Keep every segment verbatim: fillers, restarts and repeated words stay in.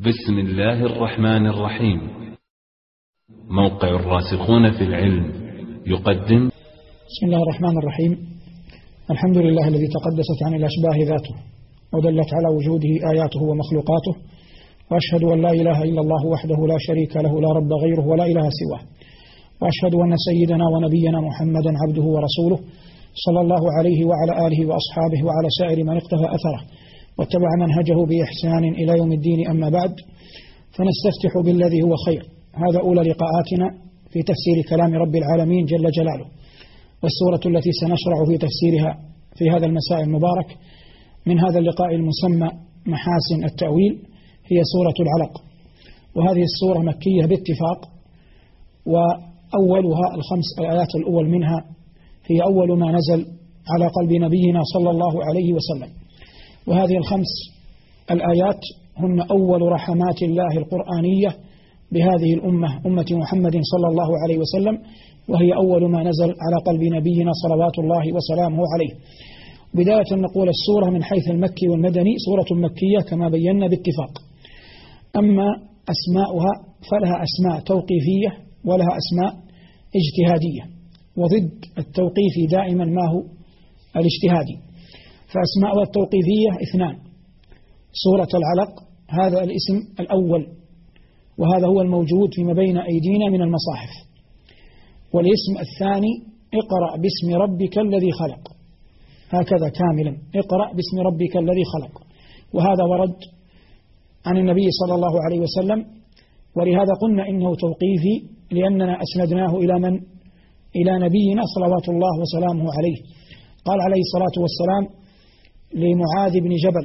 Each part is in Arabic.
بسم الله الرحمن الرحيم. موقع الراسخون في العلم يقدم. بسم الله الرحمن الرحيم. الحمد لله الذي تقدست عن الأشباه ذاته ودلت على وجوده آياته ومخلوقاته، وأشهد أن لا إله إلا الله وحده لا شريك له لا رب غيره ولا إله سواه، وأشهد أن سيدنا ونبينا محمدا عبده ورسوله صلى الله عليه وعلى آله وأصحابه وعلى سائر من اقتفى أثره واتبع منهجه بإحسان إلى يوم الدين. أما بعد، فنستفتح بالذي هو خير. هذا أولى لقاءاتنا في تفسير كلام رب العالمين جل جلاله، والسورة التي سنشرع في تفسيرها في هذا المساء المبارك من هذا اللقاء المسمى محاسن التأويل هي سورة العلق. وهذه السورة مكية باتفاق، وأولها الخمس الآيات الأول منها هي أول ما نزل على قلب نبينا صلى الله عليه وسلم. وهذه الخمس الآيات هن أول رحمات الله القرآنية بهذه الأمة، أمة محمد صلى الله عليه وسلم، وهي أول ما نزل على قلب نبينا صلوات الله وسلامه عليه. بداية نقول السورة من حيث المكي والمدني سورة مكية كما بينا باتفاق. أما أسماؤها فلها أسماء توقيفية ولها أسماء اجتهادية، وضد التوقيفي دائما ما هو الاجتهادي. فأسماءها التوقيفية اثنان: سورة العلق، هذا الاسم الأول وهذا هو الموجود فيما بين أيدينا من المصاحف. والاسم الثاني: اقرأ باسم ربك الذي خلق، هكذا كاملا: اقرأ باسم ربك الذي خلق. وهذا ورد عن النبي صلى الله عليه وسلم، ولهذا قلنا إنه توقيفي لأننا أسندناه إلى من؟ إلى نبينا صلوات الله وسلامه عليه. قال عليه الصلاة والسلام لمعاذ بن جبل: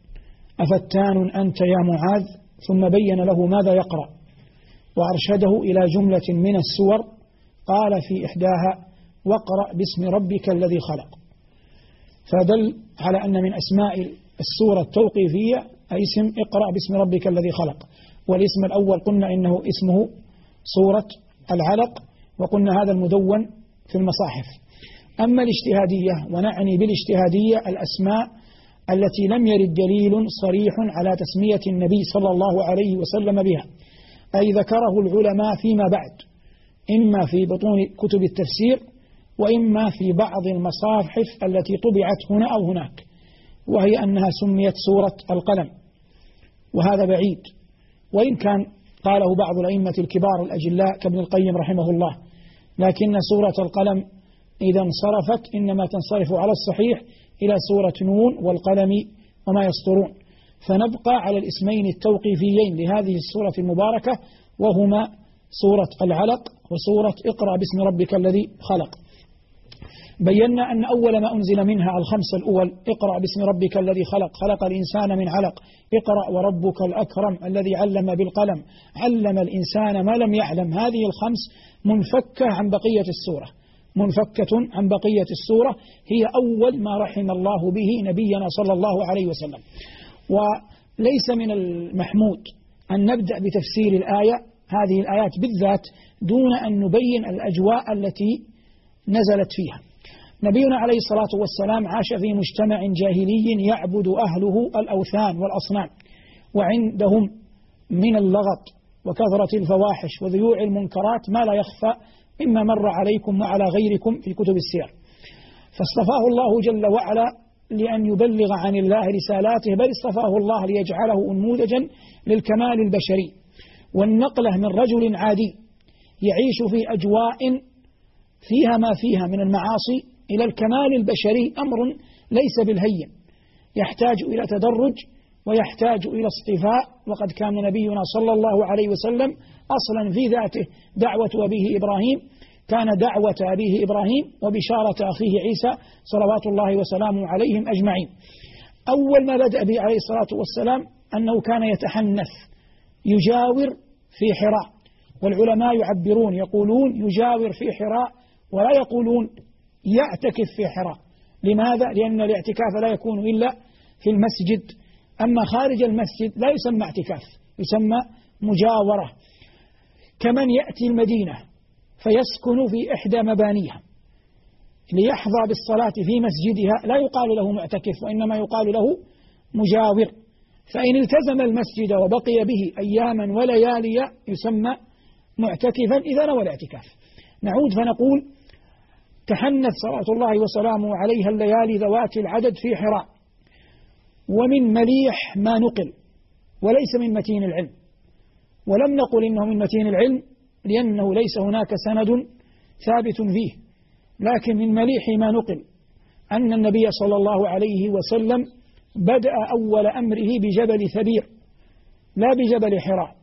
أفتان أنت يا معاذ؟ ثم بين له ماذا يقرأ، وأرشده إلى جملة من السور قال في إحداها: واقرأ باسم ربك الذي خلق. فدل على أن من أسماء السورة التوقيفية أي اسم اقرأ باسم ربك الذي خلق. والاسم الأول قلنا إنه اسمه سورة العلق، وقلنا هذا المدون في المصاحف. أما الاجتهادية، ونعني بالاجتهادية الأسماء التي لم يرد دليل صريح على تسمية النبي صلى الله عليه وسلم بها، أي ذكره العلماء فيما بعد، إما في بطون كتب التفسير وإما في بعض المصاحف التي طبعت هنا أو هناك، وهي أنها سميت سورة القلم. وهذا بعيد، وإن كان قاله بعض الأئمة الكبار الأجلاء كابن القيم رحمه الله، لكن سورة القلم إذا انصرفت إنما تنصرف على الصحيح إلى سورة نون والقلم وما يسطرون. فنبقى على الاسمين التوقيفيين لهذه السورة المباركة، وهما سورة العلق وسورة اقرأ باسم ربك الذي خلق. بينا أن أول ما أنزل منها الخمس الأول: اقرأ باسم ربك الذي خلق، خلق الإنسان من علق، اقرأ وربك الأكرم الذي علم بالقلم، علم الإنسان ما لم يعلم. هذه الخمس منفكة عن بقية السورة، منفكة عن بقية السورة، هي أول ما رحم الله به نبينا صلى الله عليه وسلم. وليس من المحمود أن نبدأ بتفسير الآية، هذه الآيات بالذات، دون أن نبين الأجواء التي نزلت فيها. نبينا عليه الصلاة والسلام عاش في مجتمع جاهلي يعبد أهله الأوثان والأصنام، وعندهم من اللغط وكثرة الفواحش وذيوع المنكرات ما لا يخفى مما مر عليكم وعلى غيركم في كتب السير. فاصطفاه الله جل وعلا لأن يبلغ عن الله رسالاته، بل اصطفاه الله ليجعله أنموذجا للكمال البشري، والنقلة من رجل عادي يعيش في أجواء فيها ما فيها من المعاصي إلى الكمال البشري أمر ليس بالهين، يحتاج إلى تدرج ويحتاج إلى اصطفاء. وقد كان نبينا صلى الله عليه وسلم أصلا في ذاته دعوة أبيه إبراهيم، كان دعوة أبيه إبراهيم وبشارة أخيه عيسى صلوات الله وسلامه عليهم أجمعين. أول ما بدأ به عليه الصلاة والسلام أنه كان يتحنث، يجاور في حراء. والعلماء يعبرون يقولون يجاور في حراء، ولا يقولون يعتكف في حراء. لماذا؟ لأن الاعتكاف لا يكون إلا في المسجد، أما خارج المسجد لا يسمى اعتكاف، يسمى مجاورة. كمن يأتي المدينة فيسكن في إحدى مبانيها ليحظى بالصلاة في مسجدها، لا يقال له معتكف وإنما يقال له مجاور. فإن التزم المسجد وبقي به أياما وليالي يسمى معتكفا إذا نوى الاعتكاف. نعود فنقول تحنث صلوات الله وسلامه عليها الليالي ذوات العدد في حراء، ومن مليح ما نقل وليس من متين العلم، ولم نقل إنه من متين العلم لأنه ليس هناك سند ثابت فيه، لكن من مليح ما نقل أن النبي صلى الله عليه وسلم بدأ أول أمره بجبل ثبير لا بجبل حراء،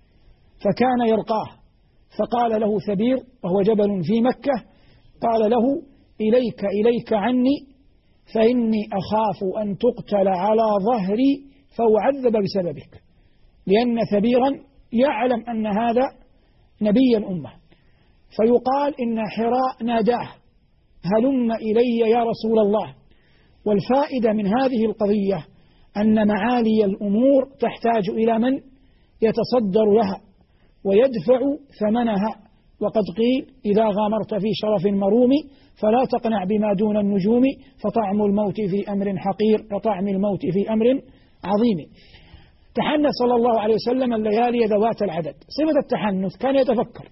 فكان يرقاه فقال له ثبير وهو جبل في مكة، قال له إليك إليك عني فإني أخاف أن تقتل على ظهري فأعذب بسببك، لأن ثبيرا يعلم أن هذا نبي الأمة، فيقال إن حراء ناداه هلم إلي يا رسول الله. والفائدة من هذه القضية أن معالي الأمور تحتاج إلى من يتصدر لها ويدفع ثمنها، وقد قيل إذا غامرت في شرف المروم فلا تقنع بما دون النجوم فطعم الموت في أمر حقير كطعم الموت في أمر عظيم. تحنث صلى الله عليه وسلم الليالي ذوات العدد. صفة التحنث كان يتفكر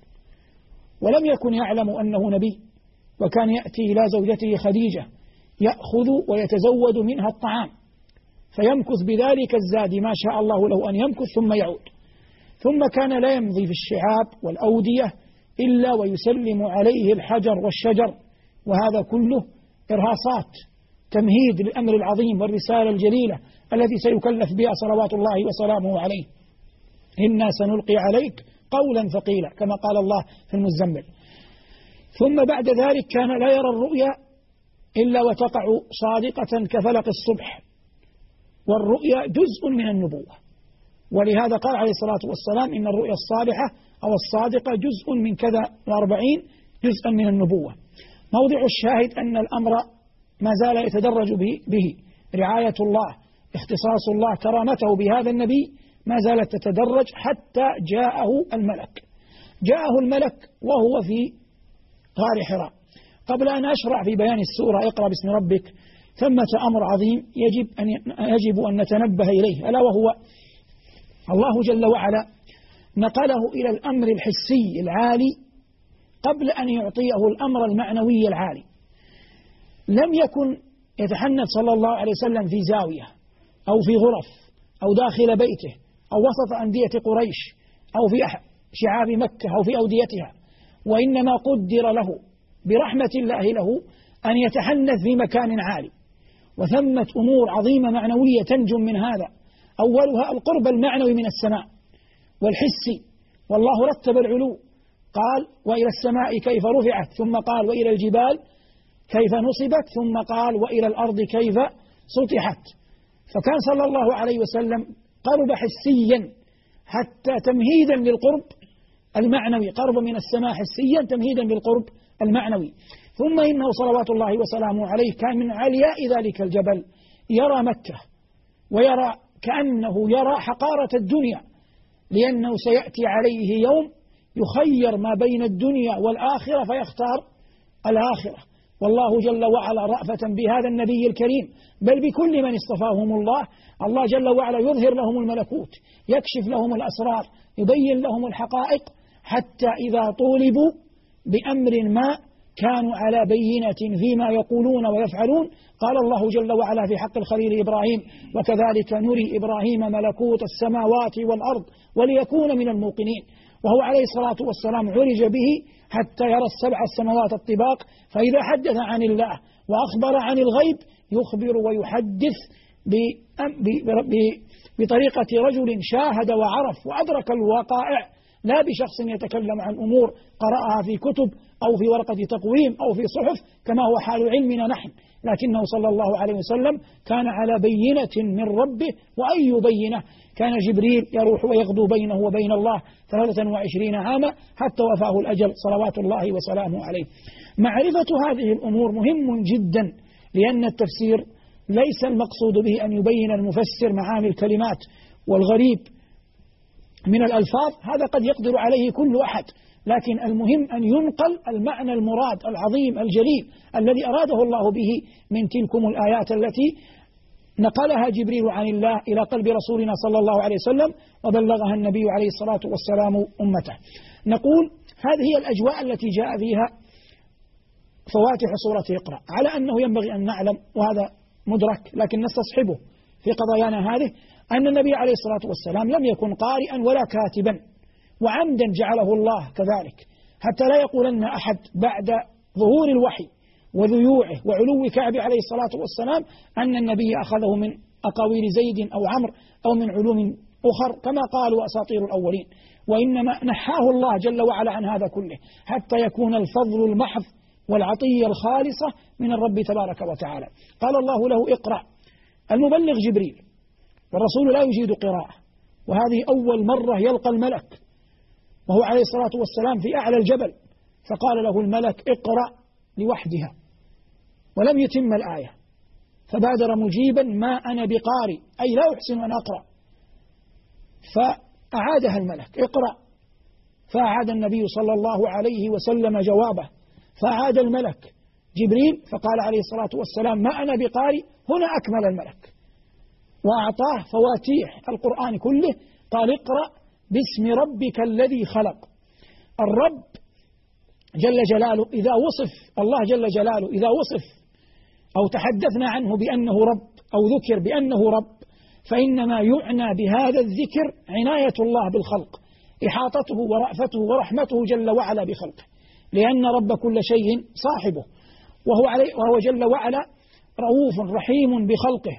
ولم يكن يعلم أنه نبي، وكان يأتي إلى زوجته خديجة يأخذ ويتزود منها الطعام فيمكث بذلك الزاد ما شاء الله له أن يمكث ثم يعود، ثم كان لا يمضي في الشعاب والأودية إلا ويسلم عليه الحجر والشجر، وهذا كله إرهاصات تمهيد للأمر العظيم والرسالة الجليلة التي سيكلف بها صلوات الله وسلامه عليه. إنا سنلقي عليك قولا ثقيلا كما قال الله في المزمل. ثم بعد ذلك كان لا يرى الرؤيا إلا وتقع صادقة كفلق الصبح، والرؤيا جزء من النبوة، ولهذا قال عليه الصلاة والسلام إن الرؤيا الصالحة أو الصادقة جزء من كذا وأربعين جزءا من النبوة. موضع الشاهد أن الأمر ما زال يتدرج به, به رعاية الله، اختصاص الله، كرامته بهذا النبي ما زالت تتدرج حتى جاءه الملك. جاءه الملك وهو في غار حراء. قبل أن أشرع في بيان السورة اقرأ باسم ربك ثمة أمر عظيم يجب أن يجب أن نتنبه إليه، ألا وهو الله جل وعلا نقله إلى الأمر الحسي العالي قبل أن يعطيه الأمر المعنوي العالي. لم يكن يتحنث صلى الله عليه وسلم في زاوية أو في غرف أو داخل بيته أو وسط أندية قريش أو في شعاب مكة أو في أوديتها، وإنما قدر له برحمة الله له أن يتحنث في مكان عالي. وثمة أمور عظيمة معنوية تنجم من هذا، أولها القرب المعنوي من السماء والحسي، والله رتب العلو قال وإلى السماء كيف رفعت، ثم قال وإلى الجبال كيف نصبت، ثم قال وإلى الأرض كيف سطحت. فكان صلى الله عليه وسلم قرب حسيا حتى تمهيدا للقرب المعنوي، قرب من السماء حسيا تمهيدا للقرب المعنوي. ثم إنه صلوات الله وسلامه عليه كان من علياء ذلك الجبل يرى مكة ويرى كأنه يرى حقارة الدنيا، لأنه سيأتي عليه يوم يخير ما بين الدنيا والآخرة فيختار الآخرة، والله جل وعلا رأفة بهذا النبي الكريم بل بكل من اصطفاهم الله، الله جل وعلا يظهر لهم الملكوت، يكشف لهم الأسرار، يبين لهم الحقائق، حتى إذا طولبوا بأمر ما كانوا على بينة فيما يقولون ويفعلون. قال الله جل وعلا في حق الخليل إبراهيم وكذلك نري إبراهيم ملكوت السماوات والأرض وليكون من الموقنين. وهو عليه الصلاة والسلام عرج به حتى يرى السبع السماوات الطباق، فإذا حدث عن الله وأخبر عن الغيب يخبر ويحدث بطريقة رجل شاهد وعرف وأدرك الوقائع، لا بشخص يتكلم عن أمور قرأها في كتب أو في ورقة تقويم أو في صحف كما هو حال علمنا نحن، لكنه صلى الله عليه وسلم كان على بينة من ربه. وأي بينة؟ كان جبريل يروح ويغدو بينه وبين الله ثلاثة وعشرين عاما حتى وفاه الأجل صلوات الله وسلامه عليه. معرفة هذه الأمور مهم جدا، لأن التفسير ليس المقصود به أن يبين المفسر معاني الكلمات والغريب من الألفاظ، هذا قد يقدر عليه كل أحد، لكن المهم أن ينقل المعنى المراد العظيم الجليل الذي أراده الله به من تلكم الآيات التي نقلها جبريل عن الله إلى قلب رسولنا صلى الله عليه وسلم وبلغها النبي عليه الصلاة والسلام أمته. نقول هذه هي الأجواء التي جاء فيها فواتح سورة اقرأ، على أنه ينبغي أن نعلم، وهذا مدرك لكن نستصحبه في قضايانا هذه، أن النبي عليه الصلاة والسلام لم يكن قارئا ولا كاتبا، وعمدا جعله الله كذلك، حتى لا يقولن أحد بعد ظهور الوحي وذيوعه وعلو كعب عليه الصلاة والسلام أن النبي أخذه من أقاويل زيد أو عمرو أو من علوم أخر كما قالوا أساطير الأولين، وإنما نحاه الله جل وعلا عن هذا كله حتى يكون الفضل المحض والعطية الخالصة من الرب تبارك وتعالى. قال الله له اقرأ، المبلغ جبريل والرسول لا يجيد قراءة، وهذه أول مرة يلقى الملك وهو عليه الصلاة والسلام في أعلى الجبل، فقال له الملك اقرأ لوحدها ولم يتم الآية، فبادر مجيبا ما أنا بقارئ أي لا أحسن أن أقرأ، فأعادها الملك اقرأ، فأعاد النبي صلى الله عليه وسلم جوابه، فأعاد الملك جبريل فقال عليه الصلاة والسلام ما أنا بقارئ، هنا أكمل الملك وأعطاه فواتيح القرآن كله، قال اقرأ باسم ربك الذي خلق. الرب جل جلاله إذا وصف الله جل جلاله إذا وصف أو تحدثنا عنه بأنه رب أو ذكر بأنه رب، فإنما يعنى بهذا الذكر عناية الله بالخلق، إحاطته ورأفته ورحمته جل وعلا بخلقه، لأن رب كل شيء صاحبه، وهو, علي وهو جل وعلا رؤوف رحيم بخلقه،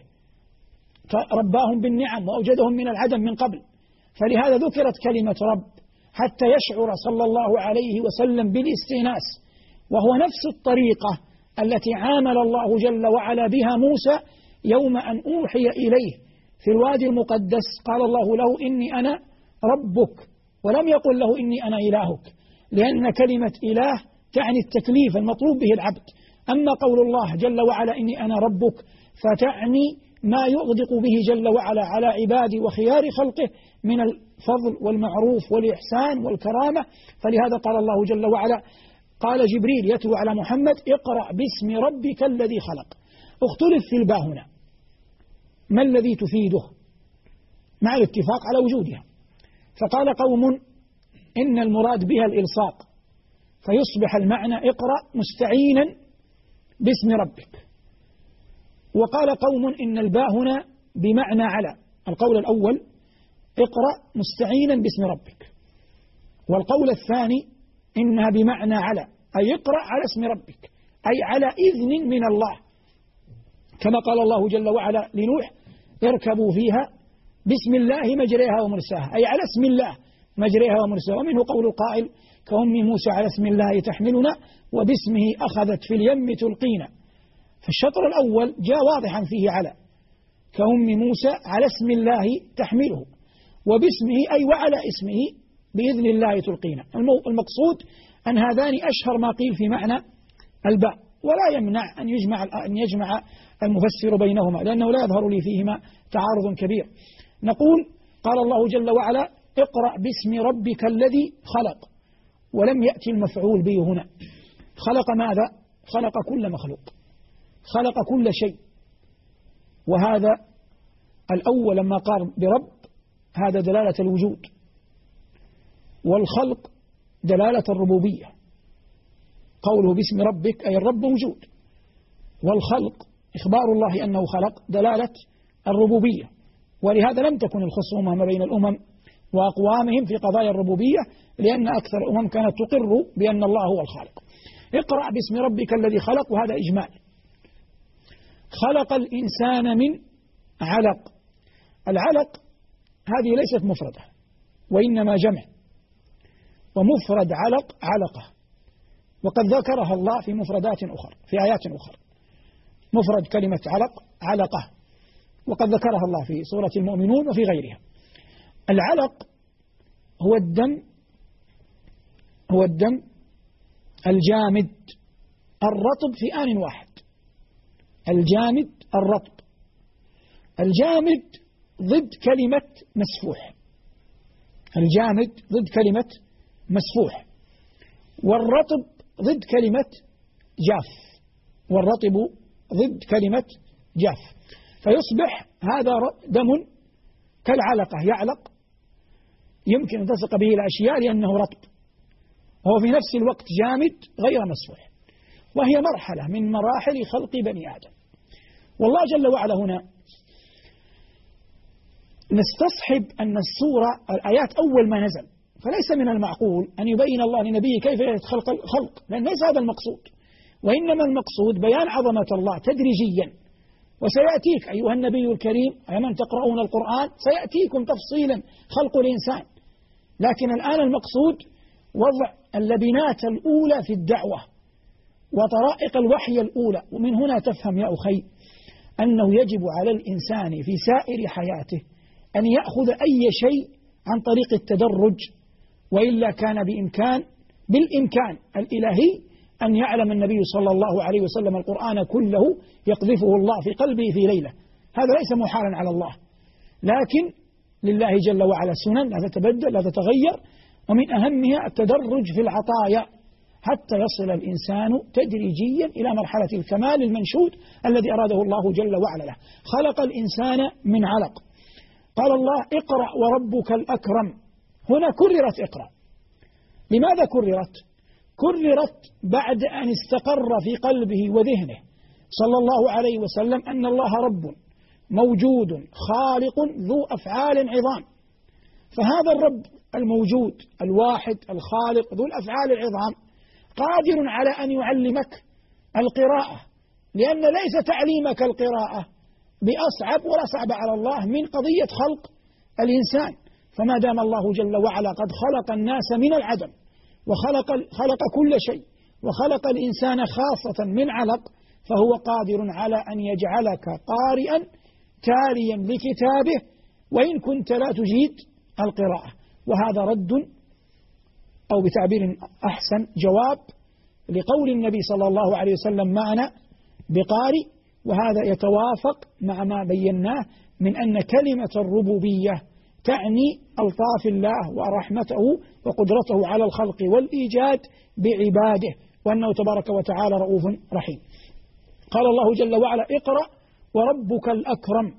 رباهم بالنعم وأوجدهم من العدم من قبل، فلهذا ذكرت كلمة رب حتى يشعر صلى الله عليه وسلم بالاستئناس، وهو نفس الطريقة التي عامل الله جل وعلا بها موسى يوم أن أوحي إليه في الوادي المقدس، قال الله له إني أنا ربك، ولم يقل له إني أنا إلهك، لأن كلمة إله تعني التكليف المطلوب به العبد، أما قول الله جل وعلا إني أنا ربك فتعني ما يغدق به جل وعلا على عبادي وخيار خلقه من الفضل والمعروف والإحسان والكرامة. فلهذا قال الله جل وعلا قال جبريل يتلو على محمد اقرأ باسم ربك الذي خلق. اختلف في الباء هنا ما الذي تفيده مع الاتفاق على وجودها، فقال قوم إن المراد بها الإلصاق، فيصبح المعنى اقرأ مستعينا باسم ربك. وقال قوم إن الباء هنا بمعنى على، القول الأول اقرأ مستعينا باسم ربك، والقول الثاني إنها بمعنى على، أي اقرأ على اسم ربك، أي على إذن من الله، كما قال الله جل وعلا لنوح اركبوا فيها بسم الله مجريها ومرساها، أي على اسم الله مجريها ومرساها. ومنه قول القائل كأم موسى على اسم الله تحملنا وباسمه أخذت في اليم تلقينا، فالشطر الأول جاء واضحا فيه على، كأم موسى على اسم الله تحمله، وباسمه أي وعلى اسمه بإذن الله تلقينا. المقصود أن هذان أشهر ما قيل في معنى الباء، ولا يمنع أن يجمع أن يجمع المفسر بينهما، لأنه لا يظهر لي فيهما تعارض كبير. نقول قال الله جل وعلا اقرأ باسم ربك الذي خلق، ولم يأتي المفعول به هنا. خلق ماذا؟ خلق كل مخلوق، خلق كل شيء، وهذا الأول لما قال برب هذا دلالة الوجود، والخلق دلالة الربوبية. قوله باسم ربك أي الرب وجود، والخلق إخبار الله أنه خلق دلالة الربوبية، ولهذا لم تكن الخصومة ما بين الأمم وأقوامهم في قضايا الربوبية، لأن أكثر الأمم كانت تقر بأن الله هو الخالق. اقرأ باسم ربك الذي خلق، وهذا إجمال. خلق الإنسان من علق. العلق هذه ليست مفردة وإنما جمع، ومفرد علق علقة، وقد ذكرها الله في مفردات أخرى في آيات أخرى. مفرد كلمة علق علقة، وقد ذكرها الله في سورة المؤمنون وفي غيرها. العلق هو الدم هو الدم الجامد الرطب في آن واحد. الجامد الرطب. الجامد ضد كلمة مسفوح. الجامد ضد كلمة مسفوح، والرطب ضد كلمة جاف. والرطب ضد كلمة جاف. فيصبح هذا دم كالعلقة يعلق، يمكن أن تلصق به الأشياء لأنه رطب، وهو في نفس الوقت جامد غير مسفوح، وهي مرحلة من مراحل خلق بني آدم. والله جل وعلا هنا نستصحب أن السورة الآيات أول ما نزل، فليس من المعقول أن يبين الله لنبيه كيف يتخلق الخلق، لأن ليس هذا المقصود، وإنما المقصود بيان عظمة الله تدريجيا. وسيأتيك أيها النبي الكريم يا من تقرؤون القرآن سيأتيكم تفصيلا خلق الإنسان، لكن الآن المقصود وضع اللبنات الأولى في الدعوة وطرائق الوحي الأولى. ومن هنا تفهم يا أخي أنه يجب على الإنسان في سائر حياته أن يأخذ أي شيء عن طريق التدرج، وإلا كان بإمكان بالإمكان الإلهي أن يعلم النبي صلى الله عليه وسلم القرآن كله يقذفه الله في قلبه في ليلة، هذا ليس محالا على الله، لكن لله جل وعلا سنن لا تتبدل لا تتغير، ومن أهمها التدرج في العطايا حتى يصل الإنسان تدريجيا إلى مرحلة الكمال المنشود الذي أراده الله جل وعلا له. خلق الإنسان من علق. قال الله اقرأ وربك الأكرم، هنا كررت اقرأ. لماذا كررت؟ كررت بعد أن استقر في قلبه وذهنه صلى الله عليه وسلم أن الله رب موجود خالق ذو أفعال عظام، فهذا الرب الموجود الواحد الخالق ذو الأفعال العظام قادر على أن يعلمك القراءة، لأن ليس تعليمك القراءة بأصعب ولا صعب على الله من قضية خلق الإنسان. فما دام الله جل وعلا قد خلق الناس من العدم وخلق خلق كل شيء وخلق الإنسان خاصة من علق، فهو قادر على أن يجعلك قارئا تاليا لكتابه وإن كنت لا تجيد القراءة. وهذا رد أو بتعبير أحسن جواب لقول النبي صلى الله عليه وسلم معنا بقارئ، وهذا يتوافق مع ما بيناه من أن كلمة الربوبية تعني ألطاف الله ورحمته وقدرته على الخلق والإيجاد بعباده، وأنه تبارك وتعالى رؤوف رحيم. قال الله جل وعلا اقرأ وربك الأكرم.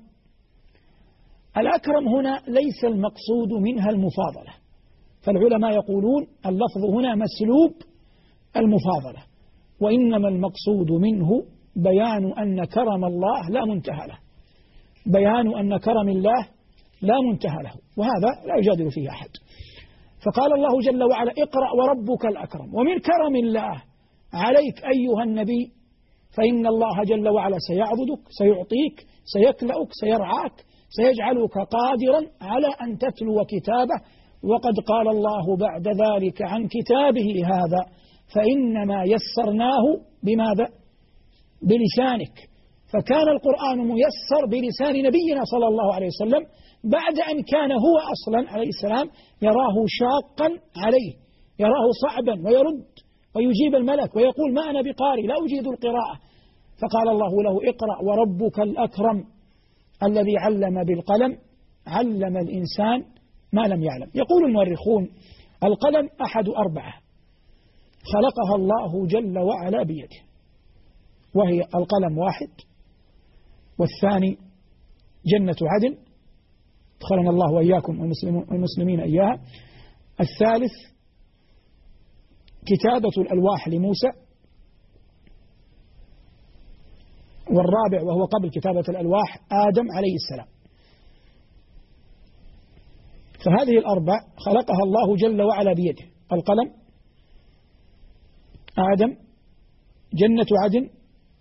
الأكرم هنا ليس المقصود منها المفاضلة، فالعلماء يقولون اللفظ هنا مسلوب المفاضلة، وإنما المقصود منه بيان أن كرم الله لا منتهى له، بيان أن كرم الله لا منتهى له، وهذا لا يجادل فيه أحد. فقال الله جل وعلا اقرأ وربك الأكرم. ومن كرم الله عليك أيها النبي فإن الله جل وعلا سيعبدك سيعطيك سيكلأك سيرعاك سيجعلك قادرا على أن تتلو كتابه. وقد قال الله بعد ذلك عن كتابه هذا فإنما يسرناه بماذا؟ بلسانك. فكان القرآن ميسر بلسان نبينا صلى الله عليه وسلم بعد أن كان هو أصلا عليه السلام يراه شاقا عليه، يراه صعبا ويرد ويجيب الملك ويقول ما أنا بقارئ لا أجيد القراءة. فقال الله له اقرأ وربك الأكرم الذي علم بالقلم علم الإنسان ما لم يعلم. يقول المؤرخون القلم أحد أربعة خلقها الله جل وعلا بيده، وهي القلم واحد، والثاني جنة عدن دخلنا الله وإياكم والمسلمين إياها، الثالث كتابة الألواح لموسى، والرابع وهو قبل كتابة الألواح آدم عليه السلام. فهذه الأربع خلقها الله جل وعلا بيده، القلم آدم جنة عدن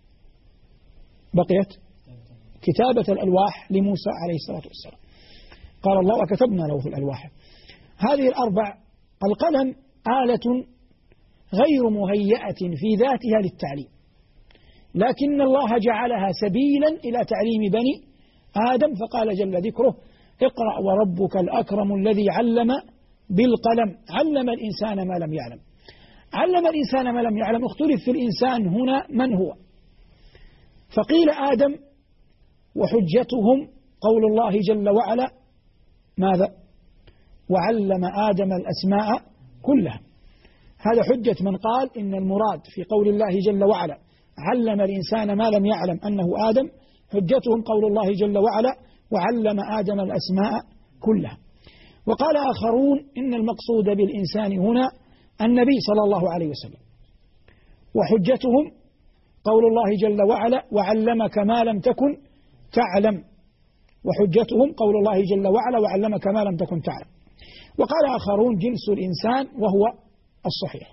بقيت كتابة الألواح لموسى عليه الصلاة والسلام. قال الله وكتبنا له في الألواح. هذه الأربع القلم آلة غير مهيئة في ذاتها للتعليم، لكن الله جعلها سبيلا إلى تعليم بني آدم، فقال جل ذكره اقرأ وربك الأكرم الذي علم بالقلم علم الإنسان ما لم يعلم. علم الإنسان ما لم يعلم. اختلف في الإنسان هنا من هو، فقيل آدم، وحجتهم قول الله جل وعلا ماذا؟ وعلم آدم الأسماء كلها. هذا حجة من قال إن المراد في قول الله جل وعلا علم الإنسان ما لم يعلم أنه آدم، حجتهم قول الله جل وعلا وعلم آدم الأسماء كلها. وقال آخرون إن المقصود بالإنسان هنا النبي صلى الله عليه وسلم، وحجتهم قول الله جل وعلا وعلمك ما لم تكن تعلم، وحجتهم قول الله جل وعلا وعلمك ما لم تكن تعلم. وقال آخرون جنس الإنسان وهو الصحيح،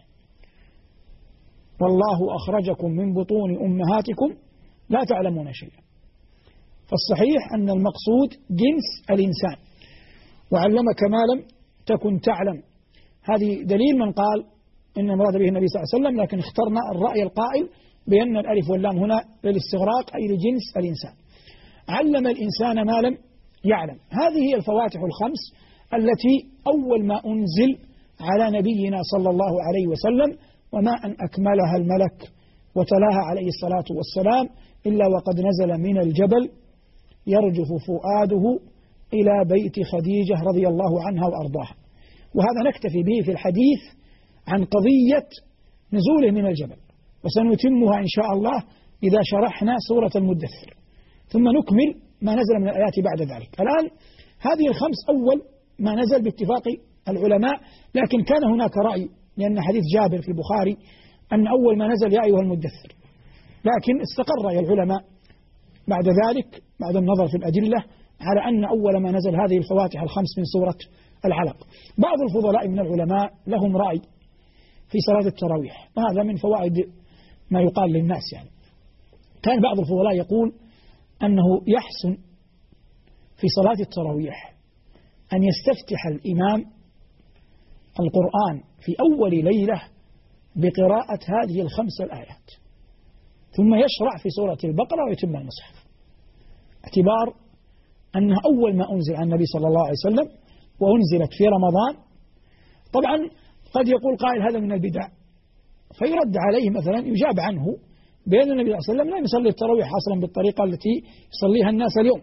والله أخرجكم من بطون أمهاتكم لا تعلمون شيئا. فالصحيح أن المقصود جنس الإنسان، وعلمك ما لم تكن تعلم. هذه دليل من قال إن المراد به النبي صلى الله عليه وسلم، لكن اخترنا الرأي القائل بأن الألف واللام هنا للاستغراق أي لجنس الإنسان. علم الإنسان ما لم يعلم. هذه هي الفواتح الخمس التي أول ما أنزل على نبينا صلى الله عليه وسلم، وما أن أكملها الملك وتلاها عليه الصلاة والسلام إلا وقد نزل من الجبل يرجف فؤاده إلى بيت خديجة رضي الله عنها وأرضاها. وهذا نكتفي به في الحديث عن قضية نزوله من الجبل، وسنتمها إن شاء الله إذا شرحنا سورة المدثر، ثم نكمل ما نزل من الآيات بعد ذلك. الآن هذه الخمس أول ما نزل باتفاق العلماء، لكن كان هناك رأي، لأن حديث جابر في البخاري أن أول ما نزل يا أيها المدثر، لكن استقر رأي العلماء بعد ذلك بعد النظر في الأدلة على أن أول ما نزل هذه الفواتح الخمس من سورة العلق. بعض الفضلاء من العلماء لهم رأي في صلاة التراويح، وهذا من فوائد ما يقال للناس. يعني كان بعض الفضلاء يقول أنه يحسن في صلاة التراويح أن يستفتح الإمام القرآن في أول ليلة بقراءة هذه الخمس الآيات، ثم يشرع في سورة البقرة ويتم المصحف، اعتبار أنها أول ما أنزل عن النبي صلى الله عليه وسلم وأنزلت في رمضان. طبعا قد يقول قائل هذا من البدع، فيرد عليه مثلا يجاب عنه بأن النبي صلى الله عليه وسلم لا يصلي التراويح أصلا بالطريقة التي يصليها الناس اليوم.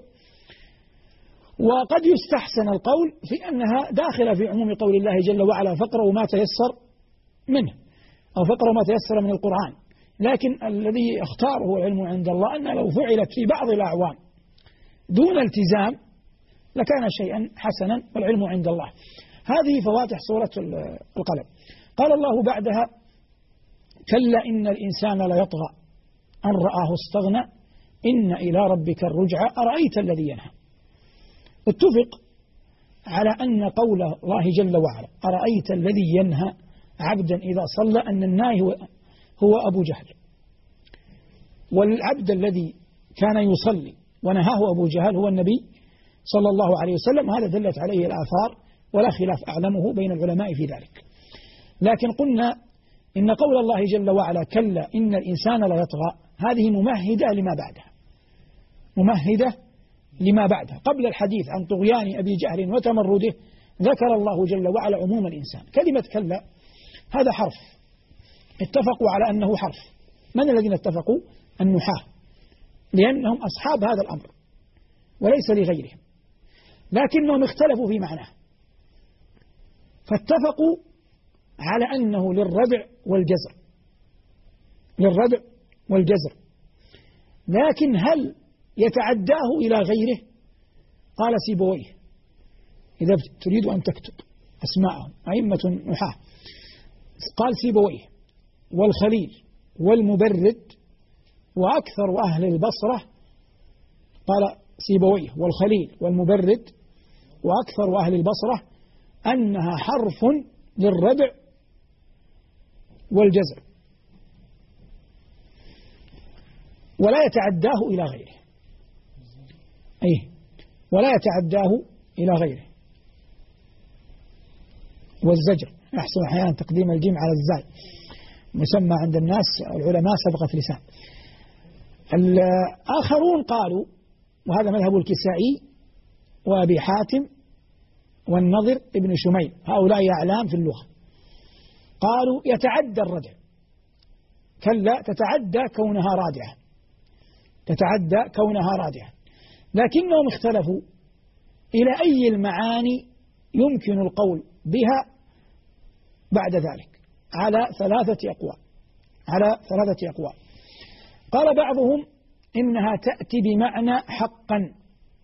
وقد يستحسن القول في أنها داخلة في عموم قول الله جل وعلا فاقرأوا ما تيسر منه، أو فاقرأوا ما تيسر من القرآن. لكن الذي اختاره العلم عند الله أن لو فعلت في بعض الأعوام دون التزام لكان شيئا حسنا، والعلم عند الله. هذه فواتح سورة القلم. قال الله بعدها كلا إن الإنسان ليطغى أن رآه استغنى إن إلى ربك الرجعى أرأيت الذي ينهى. اتفق على أن قول الله جل وعلا أرأيت الذي ينهى عبدا إذا صلى أن الناهي هو أبو جهل، والعبد الذي كان يصلي ونهاه أبو جهل هو النبي صلى الله عليه وسلم. هذا دلت عليه الآثار ولا خلاف أعلمه بين العلماء في ذلك. لكن قلنا إن قول الله جل وعلا كلا إن الإنسان ليطغى هذه ممهدة لما بعدها، ممهدة لما بعدها. قبل الحديث عن طغيان أبي جهل وتمرده ذكر الله جل وعلا عموم الإنسان. كلمة كلا هذا حرف، اتفقوا على أنه حرف. من الذين اتفقوا؟ النحاة، لأنهم أصحاب هذا الأمر وليس لغيرهم، لكنهم اختلفوا في معناه، فاتفقوا على أنه للردع والجزر، للردع والجزر. لكن هل يتعداه إلى غيره؟ قال سيبويه إذا تريد أن تكتب أسماءهم أئمة نحاة، قال سيبويه والخليل والمبرد وأكثر أهل البصرة، قال سيبويه والخليل والمبرد وأكثر أهل البصرة أنها حرف للردع والجزر ولا يتعداه إلى غيره. أي ولا يتعداه إلى غيره. والزجر يحصل أحيانا تقديم الجيم على الزاي، مسمى عند الناس العلماء سبقة لسان. الآخرون قالوا، وهذا مذهب الكسائي وأبي حاتم والنضر ابن شميل، هؤلاء أعلام في اللغة، قالوا يتعدى الردع. كلا تتعدى كونها رادعة، تتعدى كونها رادعة، لكنهم اختلفوا إلى أي المعاني يمكن القول بها بعد ذلك على ثلاثة أقوال، على ثلاثة أقوال. قال بعضهم إنها تأتي بمعنى حقا،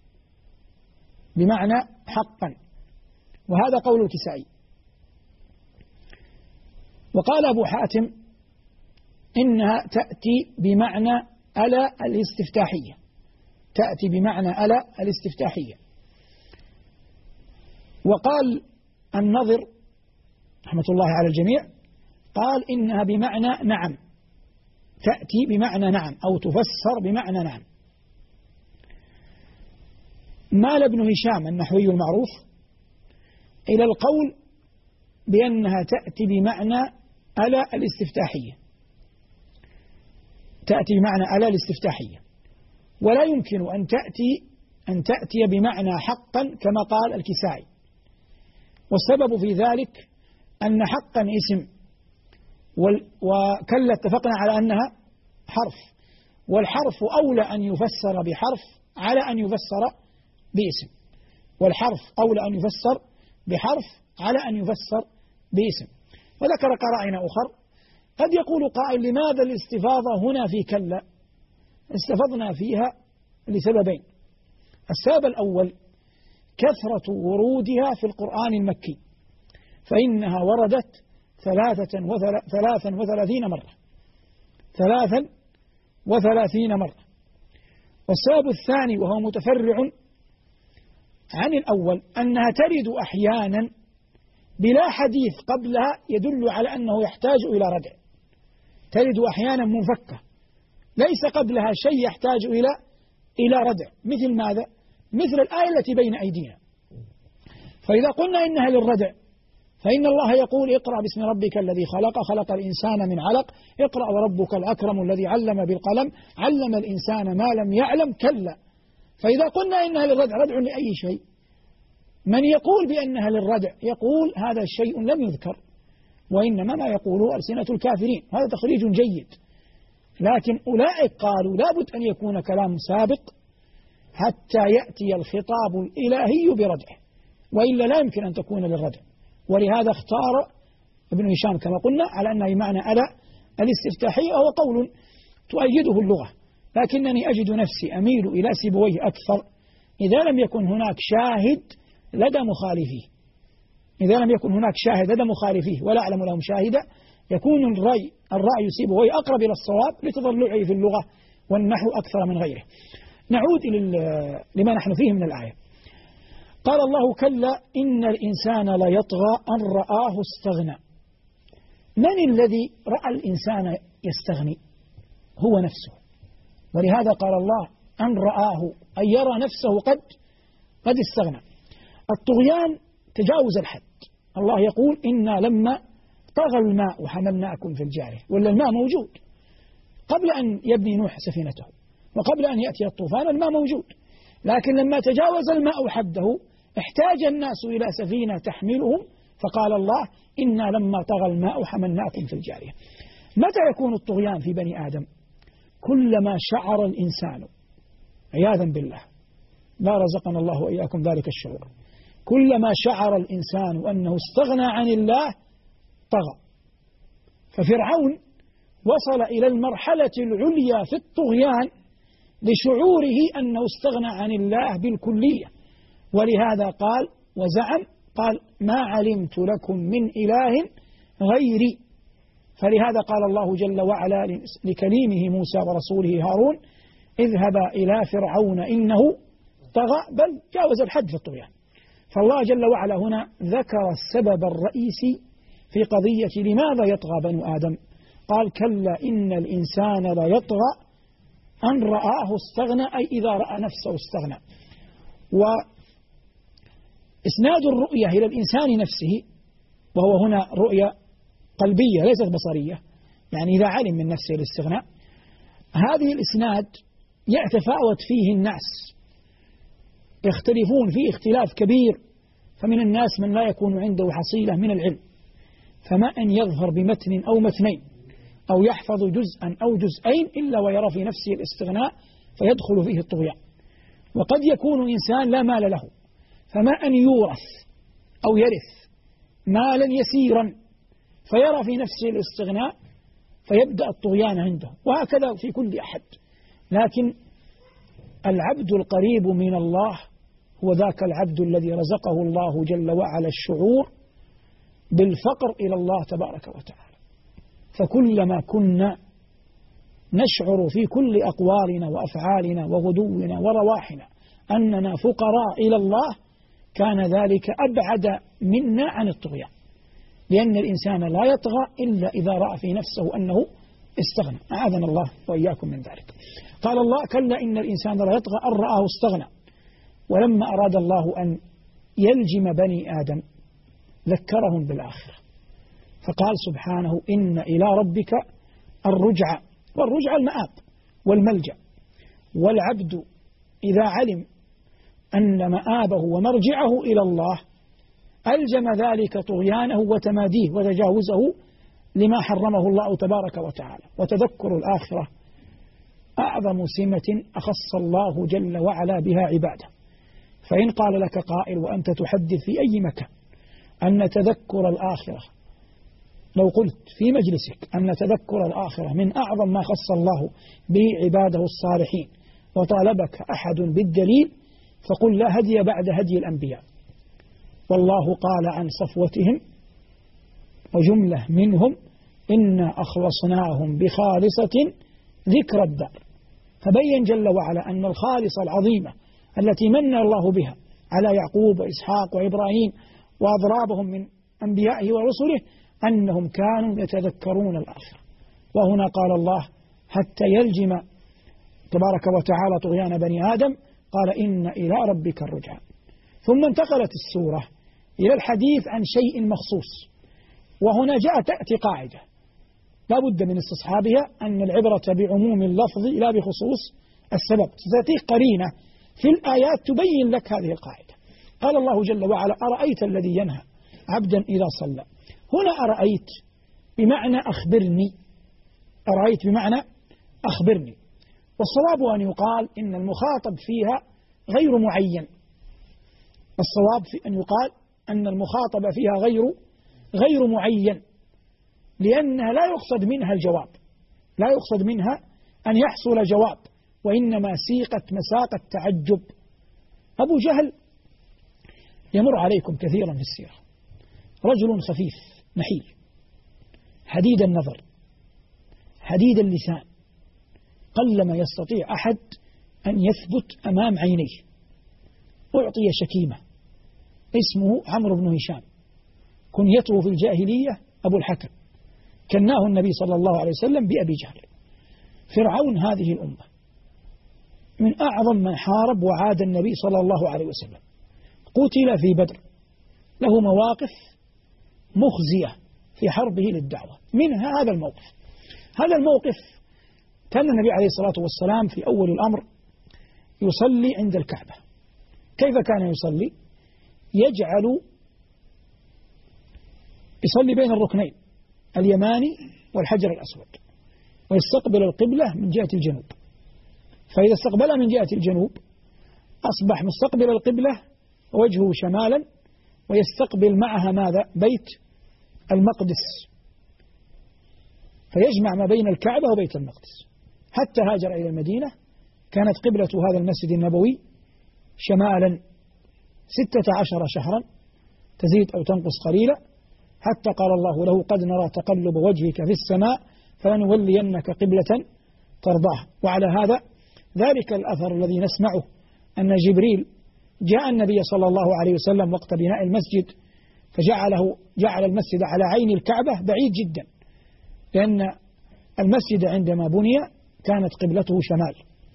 بمعنى حقا، وهذا قول الكسائي. وقال أبو حاتم إنها تأتي بمعنى ألا الاستفتاحية، تأتي بمعنى ألا الاستفتاحية. وقال النضر رحمة الله على الجميع قال إنها بمعنى نعم، تأتي بمعنى نعم أو تفسر بمعنى نعم. مال ابن هشام النحوي المعروف إلى القول بأنها تأتي بمعنى ألا الاستفتاحية، تأتي بمعنى ألا الاستفتاحية، ولا يمكن أن تأتي أن تأتي بمعنى حقا كما قال الكسائي. والسبب في ذلك أن حقا اسم، وكلا اتفقنا على أنها حرف، والحرف أولى أن يفسر بحرف على أن يفسر باسم، والحرف أولى أن يفسر بحرف على أن يفسر باسم. وذكر قرائن أخر. قد يقول قائل لماذا الاستفاضة هنا في كلا؟ استفضنا فيها لسببين. السبب الأول كثرة ورودها في القرآن المكي، فإنها وردت ثلاثة ثلاثا وثلاثين مرة ثلاثا وثلاثين مرة. والسبب الثاني وهو متفرع عن الأول أنها ترد أحيانا بلا حديث قبلها يدل على أنه يحتاج إلى ردع، ترد أحيانا منفكة ليس قبلها شيء يحتاج إلى إلى ردع. مثل ماذا؟ مثل الآية التي بين أيدينا. فإذا قلنا إنها للردع فإن الله يقول اقرأ باسم ربك الذي خلق خلق الإنسان من علق اقرأ وربك الأكرم الذي علم بالقلم علم الإنسان ما لم يعلم كلا. فإذا قلنا إنها للردع، ردع لأي شيء؟ من يقول بأنها للردع يقول هذا الشيء لم يذكر، وإنما ما يقوله ألسنة الكافرين، هذا تخريج جيد. لكن أولئك قالوا لابد أن يكون كلام سابق حتى يأتي الخطاب الإلهي بردعه، وإلا لا يمكن أن تكون للردع. ولهذا اختار ابن هشام كما قلنا على أنها بمعنى ألا الاستفتاحية، وهو قول تؤيده اللغة، لكنني أجد نفسي أميل إلى سيبويه أكثر إذا لم يكن هناك شاهد لدى مخالفيه، إذا لم يكن هناك شاهد لدى مخالفيه ولا أعلم لهم شاهدا، يكون الرأي الرأي سيبويه أقرب إلى الصواب لتضلعه في اللغة والنحو أكثر من غيره. نعود لما نحن فيه من الآية. قال الله كلا إن الإنسان ليطغى أن رآه استغنى. من الذي رأى الإنسان يستغني؟ هو نفسه. ولهذا قال الله أن رآه أي يرى نفسه قد قد استغنى. الطغيان تجاوز الحد. الله يقول إنا لما طغى الماء وحملناكم في الجارية، ولا الماء موجود قبل أن يبني نوح سفينته، وقبل أن يأتي الطوفان الماء موجود، لكن لما تجاوز الماء حده احتاج الناس إلى سفينة تحملهم، فقال الله إنا لما طغى الماء حملناكم في الجارية. متى يكون الطغيان في بني آدم؟ كلما شعر الإنسان عياذا بالله، لا رزقنا الله وإياكم ذلك الشعور، كلما شعر الإنسان أنه استغنى عن الله طغى. ففرعون وصل إلى المرحلة العليا في الطغيان لشعوره أنه استغنى عن الله بالكلية، ولهذا قال وزعم قال ما علمت لكم من إله غيري. فلهذا قال الله جل وعلا لكليمه موسى ورسوله هارون اذهبا إلى فرعون إنه طغى، بل جاوز الحد في الطغيان. فالله جل وعلا هنا ذكر السبب الرئيسي في قضية لماذا يطغى بنو آدم. قال كلا إن الإنسان لا يطغى أن رآه استغنى، أي إذا رأى نفسه استغنى. وإسناد الرؤية إلى الإنسان نفسه، وهو هنا رؤية قلبية ليست بصرية، يعني إذا علم من نفسه الاستغناء، هذه الإسناد يتفاوت فيه الناس، يختلفون فيه اختلاف كبير. فمن الناس من لا يكون عنده حصيلة من العلم، فما أن يظهر بمتن أو متنين أو يحفظ جزءا أو جزئين إلا ويرى في نفسه الاستغناء فيدخل فيه الطغيان. وقد يكون إنسان لا مال له، فما أن يورث أو يرث مالا يسيرا فيرى في نفسه الاستغناء فيبدأ الطغيان عنده. وهكذا في كل أحد، لكن العبد القريب من الله هو ذاك العبد الذي رزقه الله جل وعلا الشعور بالفقر إلى الله تبارك وتعالى. فكلما كنا نشعر في كل أقوالنا وأفعالنا وغدونا ورواحنا أننا فقراء إلى الله كان ذلك أبعد منا عن الطغيان، لأن الإنسان لا يطغى إلا إذا رأى في نفسه أنه استغنى. أعاذنا الله وإياكم من ذلك. قال الله: كلا إن الإنسان لا يطغى أن رآه استغنى. ولما أراد الله أن يلجم بني آدم ذكرهم بالآخرة، فقال سبحانه: إن إلى ربك الرجعى، والرجعى المآب والملجأ. والعبد إذا علم أن مآبه ومرجعه إلى الله ألجم ذلك طغيانه وتماديه وتجاوزه لما حرمه الله تبارك وتعالى. وتذكر الآخرة أعظم سمة أخص الله جل وعلا بها عباده. فإن قال لك قائل وأنت تحدث في أي مكان أن تذكر الآخرة، لو قلت في مجلسك أن تذكر الآخرة من أعظم ما خص الله به عباده الصالحين وطالبك أحد بالدليل، فقل لا هدي بعد هدي الأنبياء. والله قال عن صفوتهم وجملة منهم: إنا أخلصناهم بخالصة ذكر الدار. فبين جل وعلا أن الخالصة العظيمة التي من الله بها على يعقوب وإسحاق وإبراهيم وأضرابهم من أنبيائه ورسله أنهم كانوا يتذكرون الآخرة. وهنا قال الله: حتى يلجم تبارك وتعالى طغيان بني آدم، قال: إن إلى ربك الرجعى. ثم انتقلت السورة إلى الحديث عن شيء مخصوص، وهنا جاء تأتي قاعدة لا بد من استصحابها، أن العبرة بعموم اللفظ لا بخصوص السبب. ستأتيك قرينة في الآيات تبين لك هذه القاعدة. قال الله جل وعلا: أرأيت الذي ينهى عبدا إذا صلى. هنا أرأيت بمعنى أخبرني، أرأيت بمعنى أخبرني. والصواب أن يقال إن المخاطب فيها غير معين. الصواب في أن يقال أن المخاطب فيها غير غير معين، لأنها لا يقصد منها الجواب، لا يقصد منها أن يحصل جواب، وإنما سيقت مساق التعجب. أبو جهل يمر عليكم كثيرا في السيرة، رجل خفيف نحيل حديد النظر حديد اللسان، قلما يستطيع أحد أن يثبت أمام عينيه. أعطي شكيمة، اسمه عمرو بن هشام، كنيته في الجاهلية أبو الحكم، كناه النبي صلى الله عليه وسلم بأبي جهل. فرعون هذه الأمة من أعظم من حارب وعاد النبي صلى الله عليه وسلم، قتل في بدر، له مواقف مخزية في حربه للدعوة. منها هذا الموقف. هذا الموقف كان النبي عليه الصلاة والسلام في أول الأمر يصلي عند الكعبة. كيف كان يصلي؟ يجعل يصلي بين الركنين اليماني والحجر الأسود، ويستقبل القبلة من جهة الجنوب. فإذا استقبلها من جهة الجنوب أصبح مستقبل القبلة وجهه شمالا، ويستقبل معها ماذا؟ بيت المقدس، فيجمع ما بين الكعبة وبيت المقدس. حتى هاجر إلى المدينة كانت قبلة هذا المسجد النبوي شمالا ستة عشر شهرا، تزيد أو تنقص قليلا، حتى قال الله له: قد نرى تقلب وجهك في السماء فلنولينك قبلة ترضاها. وعلى هذا ذلك الأثر الذي نسمعه أن جبريل جاء النبي صلى الله عليه وسلم وقت بناء المسجد فجعله جعل المسجد على عين الكعبة بعيد جدا، لأن المسجد عندما بني كانت قبلته شمال.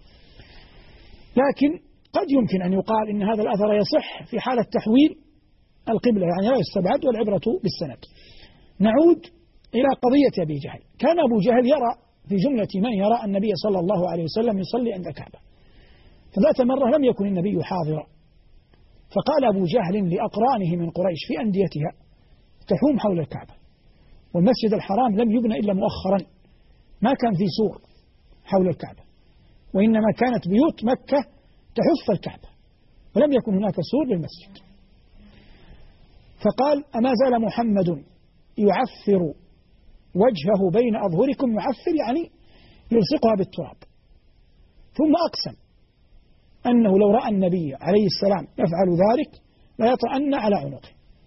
لكن قد يمكن أن يقال إن هذا الأثر يصح في حالة تحويل القبلة، يعني لا يستبعد، والعبرة بالسند. نعود إلى قضية أبي جهل. كان أبو جهل يرى في جملة من يرى النبي صلى الله عليه وسلم يصلي عند الكعبة. فذات مرة لم يكن النبي حاضرا، فقال أبو جهل لأقرانه من قريش في أنديتها تحوم حول الكعبة، والمسجد الحرام لم يبنى إلا مؤخرا، ما كان في سور حول الكعبة، وإنما كانت بيوت مكة تحف الكعبة، ولم يكن هناك سور للمسجد. فقال: أما زال محمد يعفر وجهه بين أظهركم، يعفر يعني يلصقها بالتراب، ثم أقسم أنه لو رأى النبي عليه السلام يفعل ذلك ليطأن على عنقه.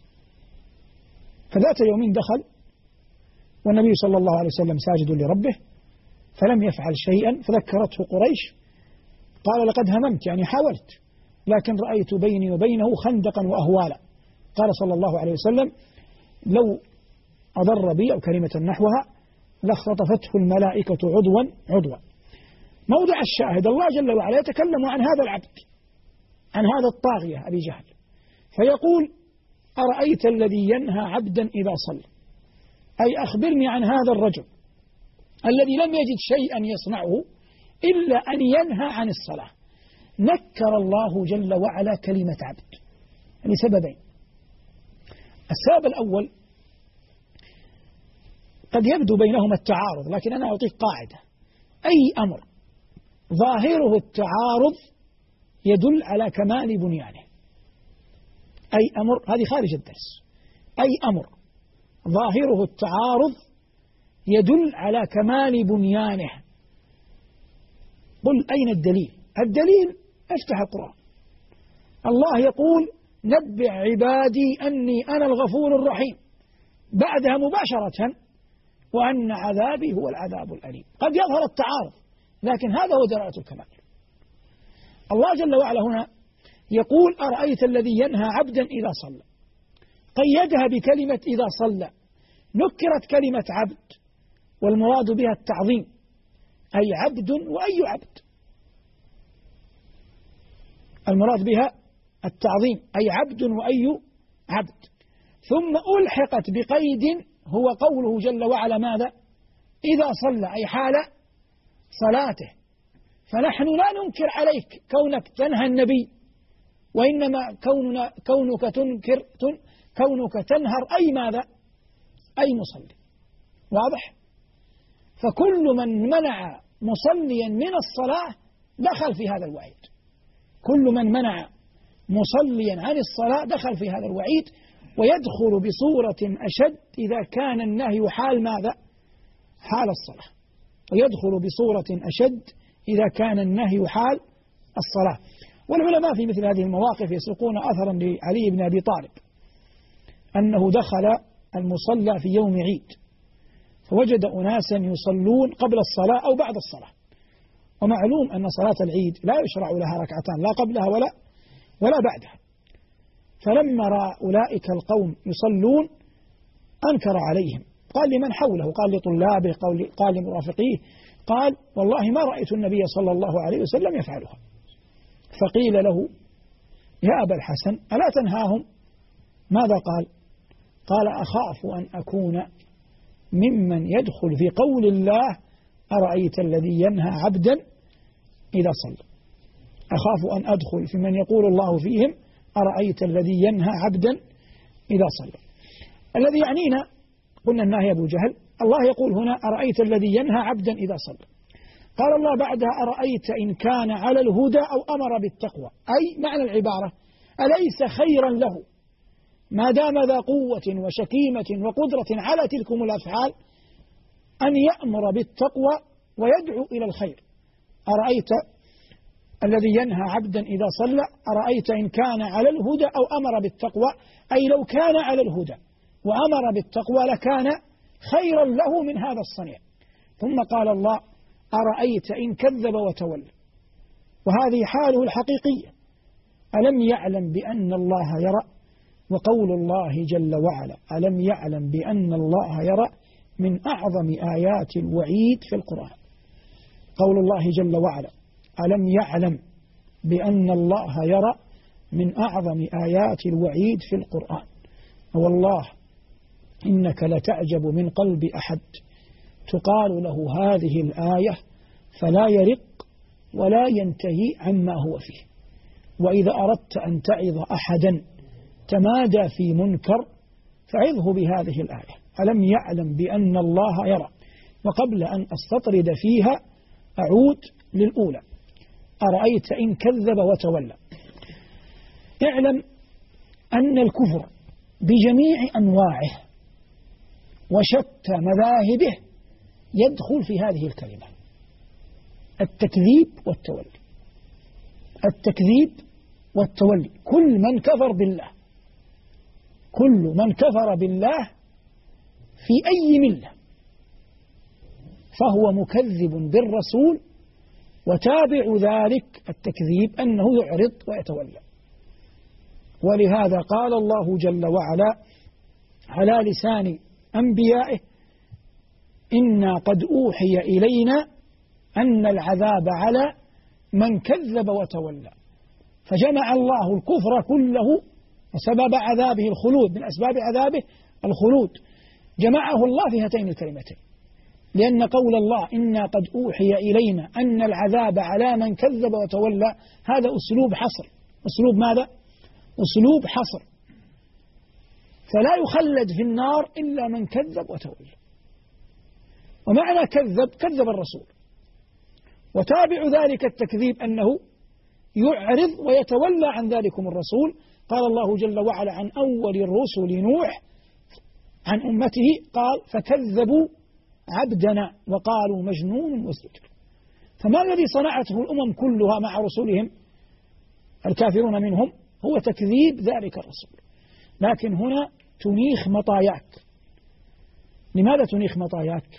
فذات يوم دخل والنبي صلى الله عليه وسلم ساجد لربه فلم يفعل شيئا، فذكرته قريش، قال لقد هممت، يعني حاولت، لكن رأيت بيني وبينه خندقا وأهوالا. قال صلى الله عليه وسلم لو أضر بي أو كلمة نحوها لاختطفته الملائكة عضوا عضوا. موضع الشاهد الله جل وعلا يتكلم عن هذا العبد، عن هذا الطاغية أبي جهل، فيقول أرأيت الذي ينهى عبدا إذا صلى، أي أخبرني عن هذا الرجل الذي لم يجد شيئا يصنعه إلا أن ينهى عن الصلاة. نكر الله جل وعلا كلمة عبد لسببين. السبب الأول قد يبدو بينهما التعارض، لكن أنا أعطيك قاعدة: أي أمر ظاهره التعارض يدل على كمال بنيانه. أي أمر، هذه خارج الدرس، أي أمر ظاهره التعارض يدل على كمال بنيانه. قل أين الدليل؟ الدليل افتح القرآن، الله يقول نبئ عبادي أني أنا الغفور الرحيم، بعدها مباشرة وأن عذابي هو العذاب الأليم. قد يظهر التعارض، لكن هذا هو دلالة الكمال. الله جل وعلا هنا يقول أرأيت الذي ينهى عبدا إذا صلى، قيدها بكلمة إذا صلى، نكرت كلمة عبد والمراد بها التعظيم، أي عبد وأي عبد، المراد بها التعظيم أي عبد وأي عبد، ثم ألحقت بقيد هو قوله جل وعلا ماذا؟ إذا صلى، أي حال صلاته. فنحن لا ننكر عليك كونك تنهى النبي، وإنما كوننا كونك تنكر تن كونك تنهر أي ماذا؟ أي مصلي. واضح؟ فكل من منع مصليا من الصلاة دخل في هذا الوعيد، كل من منع مصليا عن الصلاة دخل في هذا الوعيد، ويدخل بصورة أشد إذا كان النهي حال ماذا؟ حال الصلاة، ويدخل بصورة أشد إذا كان النهي حال الصلاة. والعلماء في مثل هذه المواقف يسوقون أثرا لعلي بن أبي طالب أنه دخل المصلى في يوم عيد فوجد أناسا يصلون قبل الصلاة أو بعد الصلاة، ومعلوم أن صلاة العيد لا يشرع لها ركعتان لا قبلها ولا ولا بعدها. فلما رأى أولئك القوم يصلون أنكر عليهم، قال لمن حوله، قال لطلابه، قال لمرافقيه، قال والله ما رأيت النبي صلى الله عليه وسلم يفعلها. فقيل له يا أبا الحسن ألا تنهاهم؟ ماذا قال؟ قال أخاف أن أكون ممن يدخل في قول الله أرأيت الذي ينهى عبدا إذا صلى، أخاف أن أدخل في من يقول الله فيهم أرأيت الذي ينهى عبدا إذا صلى. الذي يعنينا قلنا النهي أبو جهل، الله يقول هنا أرأيت الذي ينهى عبدا إذا صلى. قال الله بعدها أرأيت إن كان على الهدى أو أمر بالتقوى، أي معنى العبارة أليس خيرا له ما دام ذا قوة وشكيمة وقدرة على تلكم الأفعال أن يأمر بالتقوى ويدعو إلى الخير. أرأيت الذي ينهى عبدا إذا صلى، أرأيت إن كان على الهدى أو أمر بالتقوى، أي لو كان على الهدى وأمر بالتقوى لكان خيرا له من هذا الصنيع. ثم قال الله أرأيت إن كذب وتولى، وهذه حاله الحقيقية، ألم يعلم بأن الله يرى؟ وقول الله جل وعلا ألم يعلم بأن الله يرى من أعظم آيات الوعيد في القرآن. قول الله جل وعلا ألم يعلم بأن الله يرى من أعظم آيات الوعيد في القرآن. والله إنك لتعجب من قلب أحد تقال له هذه الآية فلا يرق ولا ينتهي عما هو فيه. وإذا أردت أن تعظ أحدا تمادى في منكر فعظه بهذه الآية ألم يعلم بأن الله يرى. وقبل أن أستطرد فيها أعود للأولى أرأيت إن كذب وتولى. اعلم أن الكفر بجميع أنواعه وشتى مذاهبه يدخل في هذه الكلمة. التكذيب والتولي. التكذيب والتولي، كل من كفر بالله، كل من كفر بالله في أي ملة فهو مكذب بالرسول، وتابع ذلك التكذيب أنه يعرض ويتولى. ولهذا قال الله جل وعلا على لسان أنبيائه: إنا قد أوحي إلينا أن العذاب على من كذب وتولى. فجمع الله الكفر كله وسبب عذابه الخلود، من أسباب عذابه الخلود، جمعه الله في هاتين الكلمتين، لأن قول الله إنا قد أوحي إلينا أن العذاب على من كذب وتولى هذا أسلوب حصر. أسلوب ماذا؟ أسلوب حصر، فلا يخلد في النار إلا من كذب وتولى. ومعنى كذب كذب الرسول، وتابع ذلك التكذيب أنه يعرض ويتولى عن ذلكم الرسول. قال الله جل وعلا عن أول الرسل نوح عن أمته قال: فكذبوا عبدنا وقالوا مجنون وازدجر. فما الذي صنعته الأمم كلها مع رسلهم الكافرون منهم؟ هو تكذيب ذلك الرسول. لكن هنا تنيخ مطاياك. لماذا تنيخ مطاياك؟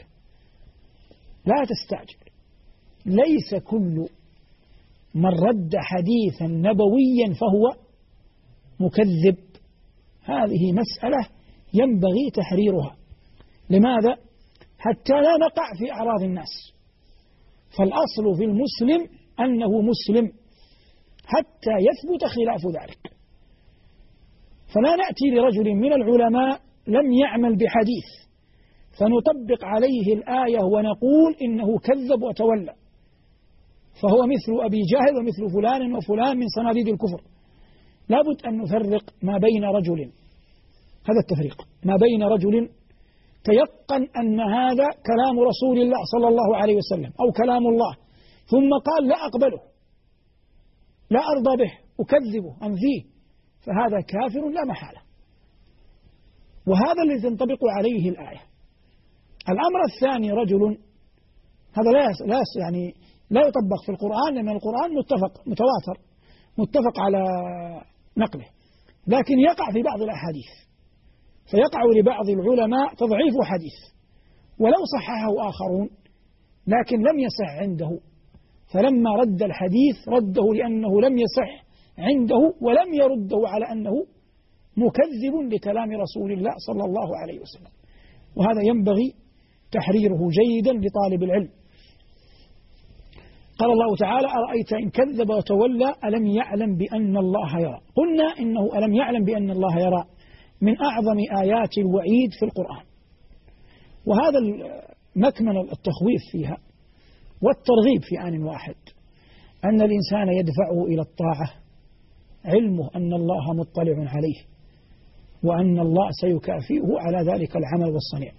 لا تستعجل، ليس كل من رد حديثا نبويا فهو مكذب. هذه مسألة ينبغي تحريرها. لماذا؟ حتى لا نقع في أعراض الناس. فالأصل في المسلم أنه مسلم حتى يثبت خلاف ذلك. فلا نأتي لرجل من العلماء لم يعمل بحديث فنطبق عليه الآية ونقول إنه كذب وتولى، فهو مثل أبي جهل ومثل فلان وفلان من صناديد الكفر. لابد أن نفرق ما بين رجل، هذا التفريق، ما بين رجل تيقن أن هذا كلام رسول الله صلى الله عليه وسلم أو كلام الله، ثم قال لا أقبله، لا أرضى به، أكذبه، أنفيه، فهذا كافر لا محالة. وهذا الذي تنطبق عليه الآية. الأمر الثاني رجل، هذا لا لا يعني لا يطبق في القرآن، لأن القرآن متفق متواتر متفق على نقله، لكن يقع في بعض الأحاديث، فيقع لبعض العلماء تضعيف حديث ولو صححه آخرون لكن لم يصح عنده، فلما رد الحديث رده لأنه لم يصح عنده ولم يرده على أنه مكذب لكلام رسول الله صلى الله عليه وسلم. وهذا ينبغي تحريره جيدا لطالب العلم. قال الله تعالى: أرأيت إن كذب وتولى ألم يعلم بأن الله يرى. قلنا إنه ألم يعلم بأن الله يرى من أعظم آيات الوعيد في القرآن، وهذا مكمن التخويف فيها والترغيب في آن واحد، أن الإنسان يدفعه إلى الطاعة علمه أن الله مطلع عليه وأن الله سيكافئه على ذلك العمل والصنيع،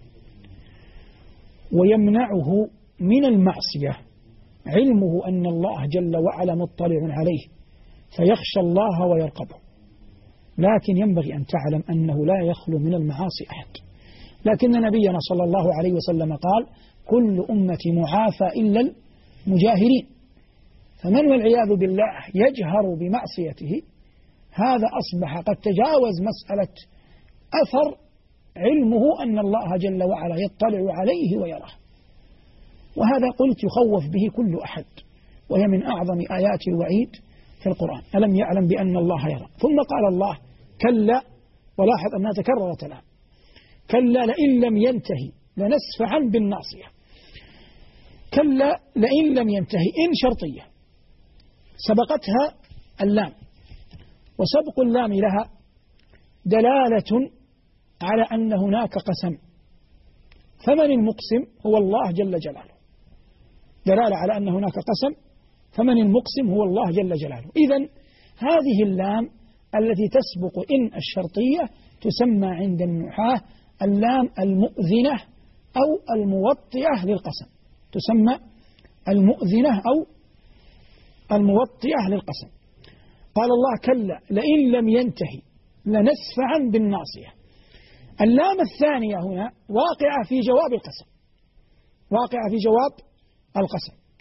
ويمنعه من المعصية علمه أن الله جل وعلا مطلع عليه فيخشى الله ويرقبه. لكن ينبغي أن تعلم أنه لا يخلو من المعاصي أحد، لكن نبينا صلى الله عليه وسلم قال: كل أمتي معافى إلا المجاهرين. فمن والعياذ بالله يجهر بمعصيته هذا أصبح قد تجاوز مسألة أثر علمه أن الله جل وعلا يطلع عليه ويراه، وهذا قلت يخوف به كل أحد، وهي من أعظم آيات الوعيد في القرآن. ألم يعلم بأن الله يرى. ثم قال الله: كلا، ولاحظ أنها تكررت الآن، كلا لئن لم ينتهي لنسفعا بالناصية. كلا لئن لم ينتهي، إن شرطية سبقتها اللام، وسبق اللام لها دلالة على أن هناك قسم، فمن المقسم هو الله جل جلاله، دلالة على أن هناك قسم، فمن المقسم هو الله جل جلاله. إذن هذه اللام التي تسبق إن الشرطية تسمى عند النحاة اللام المؤذنة أو الموطئة للقسم، تسمى المؤذنة أو الموطئة للقسم. قال الله: كلا لئن لم ينتهي لنسفعا بالناصية. اللام الثانية هنا واقعة في جواب القسم، واقعة في جواب القسم.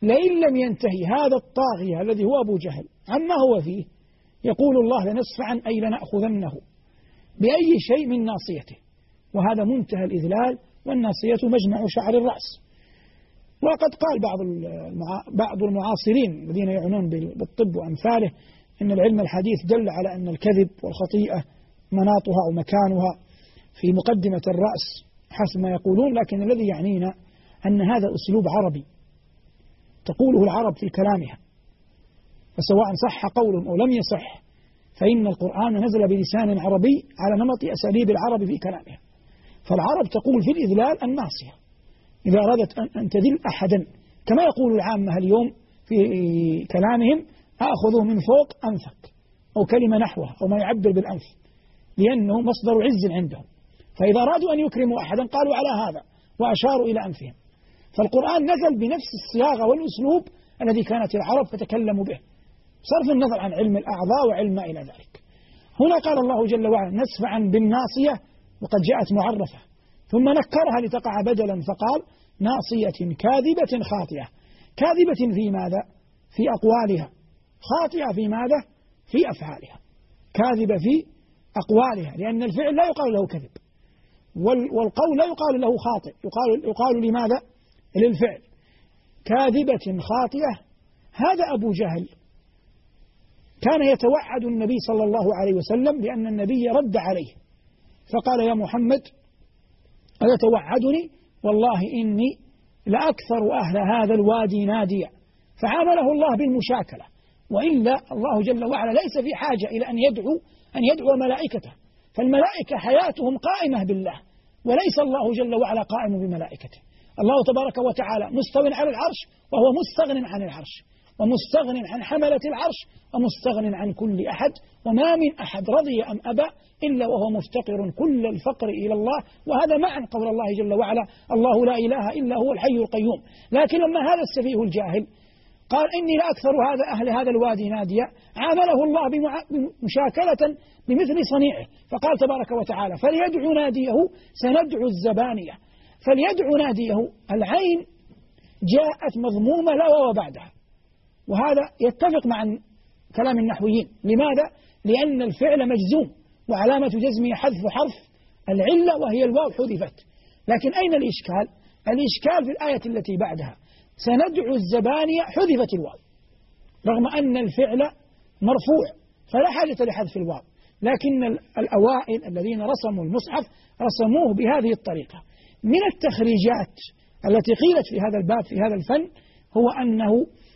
لئن لم ينتهي هذا الطاغية الذي هو أبو جهل عما هو فيه يقول الله لنصفعا أي لنأخذنه بأي شيء من ناصيته، وهذا منتهى الإذلال، والناصية مجمع شعر الرأس. وقد قال بعض بعض المعاصرين الذين يعنون بالطب وأمثاله إن العلم الحديث دل على أن الكذب والخطيئة مناطها أو مكانها في مقدمة الرأس حسب ما يقولون، لكن الذي يعنينا أن هذا أسلوب عربي تقوله العرب في كلامها، فسواء صح قول أو لم يصح فإن القرآن نزل بلسان عربي على نمط أساليب العرب في كلامها. فالعرب تقول في الإذلال الناصية إذا أرادت أن تذل أحدا، كما يقول العامة اليوم في كلامهم أخذه من فوق أنفك، أو كلمة نحوه، أو ما يعبر بالأنف، لأنه مصدر عز عندهم، فإذا أرادوا أن يكرموا أحدا قالوا على هذا وأشاروا إلى أنفهم. فالقرآن نزل بنفس الصياغة والأسلوب الذي كانت العرب تتكلم به، صرف النظر عن علم الأعضاء وعلم ما إلى ذلك. هنا قال الله جل وعلا نسفعا بالناصية، وقد جاءت معرفة ثم نكرها لتقع بدلا فقال ناصية كاذبة خاطئة. كاذبة في ماذا؟ في أقوالها، خاطئة في ماذا؟ في أفعالها. كاذبة في أقوالها، لأن الفعل لا يقال له كذب، والقول لا يقال له خاطئ، يقال, يقال لماذا؟ للفعل. كاذبة خاطئة. هذا أبو جهل كان يتوعد النبي صلى الله عليه وسلم لأن النبي رد عليه فقال يا محمد أتوعدني؟ والله إني لأكثر أهل هذا الوادي ناديا. فعامله الله بالمشاكلة، وإلا الله جل وعلا ليس في حاجة إلى أن يدعو أن يدعو ملائكته، فالملائكة حياتهم قائمة بالله، وليس الله جل وعلا قائم بملائكته. الله تبارك وتعالى مستو على العرش، وهو مستغن عن العرش، ومستغن عن حملة العرش، ومستغن عن كل أحد، وما من أحد رضي أم أبى إلا وهو مفتقر كل الفقر إلى الله. وهذا معنى قول الله جل وعلا الله لا إله إلا هو الحي القيوم. لكن لما هذا السفيه الجاهل قال إني لأكثر هذا أهل هذا الوادي ناديا، عامله الله بمشاكلة بمثل صنيعه، فقال تبارك وتعالى فليدعو ناديه سندعو الزبانية. فليدعو ناديه العين جاءت مضمومة لا وهو بعدها، وهذا يتفق مع كلام النحويين. لماذا؟ لأن الفعل مجزوم وعلامة جزمه حذف حرف العلة وهي الواو حذفت. لكن أين الإشكال؟ الإشكال في الآية التي بعدها سندعو الزبانية حذفت الواو، رغم أن الفعل مرفوع فلا حاجة لحذف الواو، لكن الأوائل الذين رسموا المصحف رسموه بهذه الطريقة. من التخريجات التي قيلت في هذا الباب في هذا الفن هو أنه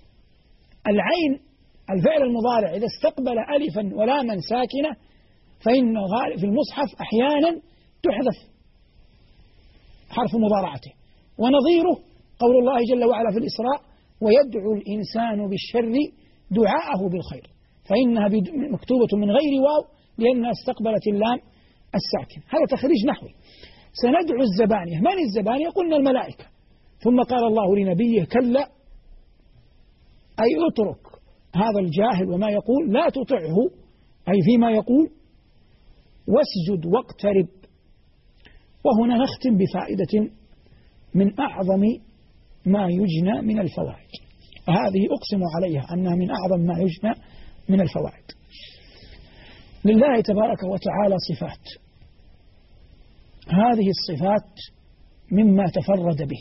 العين الفعل المضارع إذا استقبل ألفا ولاما ساكنة فإن في المصحف أحيانا تحذف حرف مضارعته، ونظيره قول الله جل وعلا في الإسراء ويدعو الإنسان بالشر دعاءه بالخير، فإنها مكتوبة من غير واو لأنها استقبلت اللام الساكن. هذا تخريج نحوي. سندعو الزبانية. من الزبانية؟ قلنا الملائكة. ثم قال الله لنبيه كلا، أي اترك هذا الجاهل وما يقول، لا تطعه أي فيما يقول، واسجد واقترب. وهنا نختم بفائدة من أعظم ما يجنى من الفوائد، وهذه أقسم عليها أنها من أعظم ما يجنى من الفوائد. لله تبارك وتعالى صفات، هذه الصفات مما تفرد به،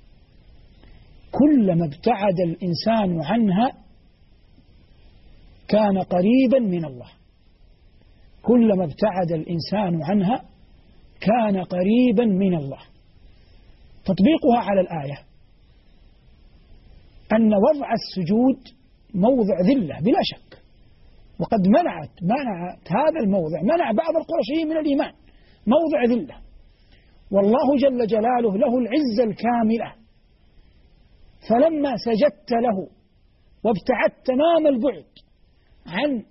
كلما ابتعد الإنسان عنها كان قريبا من الله، كلما ابتعد الإنسان عنها كان قريبا من الله. تطبيقها على الآية أن وضع السجود موضع ذلة بلا شك، وقد منعت منعت هذا الموضع منع بعض القرشيين من الإيمان، موضع ذلة، والله جل جلاله له العزة الكاملة، فلما سجدت له وابتعدت تمام البعد عن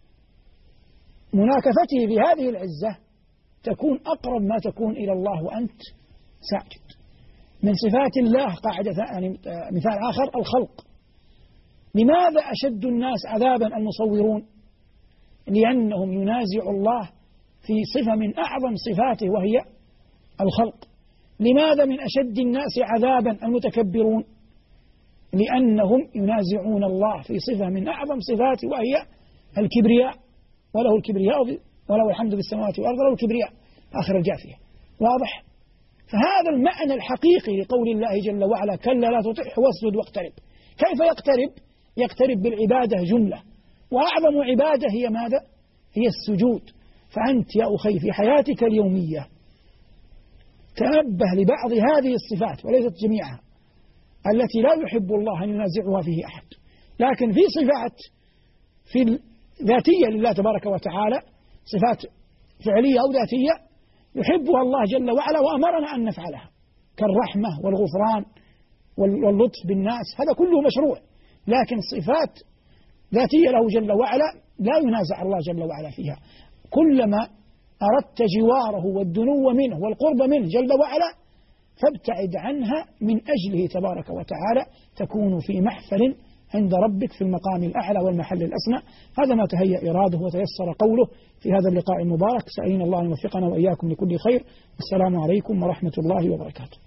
مناكفته بهذه العزة تكون أقرب ما تكون إلى الله وأنت ساجد. من صفات الله قاعدة يعني مثال آخر الخلق. لماذا أشد الناس عذابا المصورون؟ لأنهم ينازعوا الله في صفة من أعظم صفاته وهي الخلق. لماذا من أشد الناس عذابا المتكبرون؟ لأنهم ينازعون الله في صفة من أعظم صفاته وهي الكبرياء، وله الكبرياء وله الحمد في السماوات والأرض وله الكبرياء آخر الجافية. واضح؟ فهذا المعنى الحقيقي لقول الله جل وعلا كلا لا تطعه واسجد واقترب. كيف يقترب؟ يقترب بالعبادة جملة، وأعظم عبادة هي ماذا؟ هي السجود. فأنت يا أخي في حياتك اليومية تنبه لبعض هذه الصفات وليست جميعها التي لا يحب الله أن ينازعها فيه أحد، لكن في صفات في ذاتية لله تبارك وتعالى، صفات فعلية أو ذاتية يحبها الله جل وعلا وأمرنا أن نفعلها، كالرحمة والغفران واللطف بالناس، هذا كله مشروع. لكن صفات ذاتية له جل وعلا لا ينازع الله جل وعلا فيها. كلما أردت جواره والدنو منه والقرب منه جل وعلا فابتعد عنها من أجله تبارك وتعالى، تكون في محفل عند ربك في المقام الأعلى والمحل الأسمى. هذا ما تهيأ إراده وتيسر قوله في هذا اللقاء المبارك. سألين الله أن يوفقنا وإياكم لكل خير. السلام عليكم ورحمة الله وبركاته.